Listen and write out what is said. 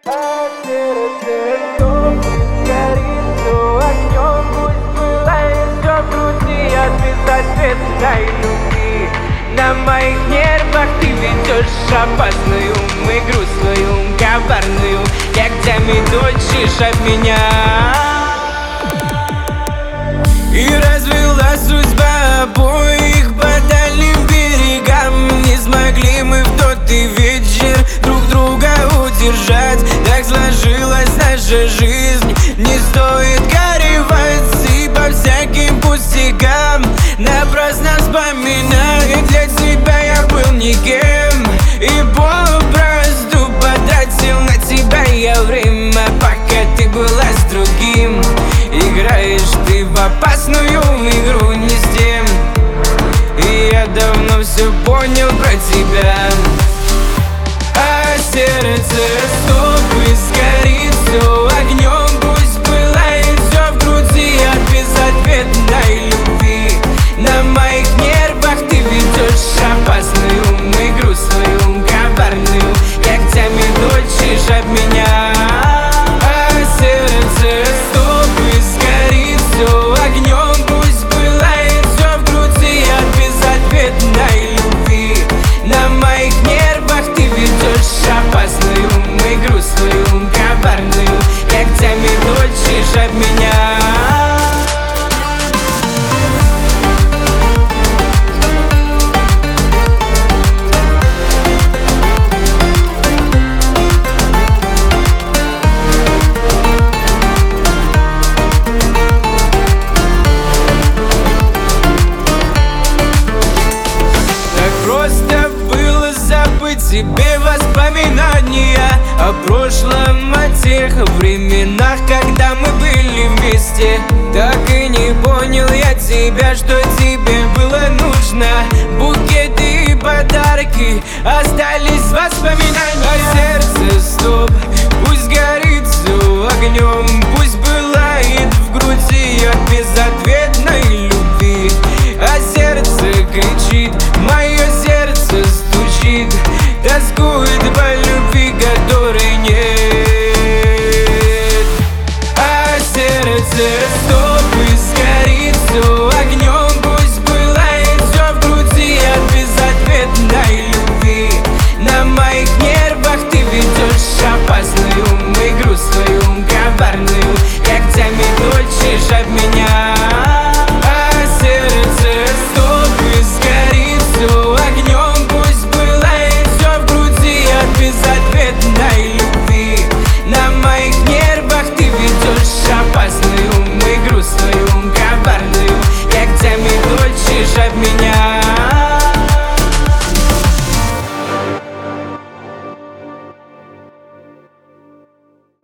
А сердце горит все огнем, пусть пылает все в груди от безответной любви. На моих нервах ты ведешь опасную игру свою, коварную, локтями точишь от меня. И развела судьба обоих по дальним берегам. Не смогли мы в тот и вечер друг друга удержать. Так сложилась наша жизнь, не стоит горевать и по всяким пустякам напрасно вспоминать. Для тебя я был никем и попросту потратил на тебя я время, пока ты была с другим. Играешь ты в опасную игру не с тем, и я давно все понял про тебя. А сердце стоп и сгорит все огнем, пусть пылает все в груди от безответной любви. На моих нервах ты ведешь опасную игру свою, коварную, локтями точишь от меня. А сердце стоп и сгорит все огнем, пусть пылает все в груди от безответной любви. На моих нервах ты ведешь опасную игру свою, коварную, локтями точишь от меня. Просто было забыть себе воспоминания о прошлом, о тех временах, когда мы были вместе. Так и не понял я тебя, что тебе было нужно. Букеты и подарки остались воспоминания.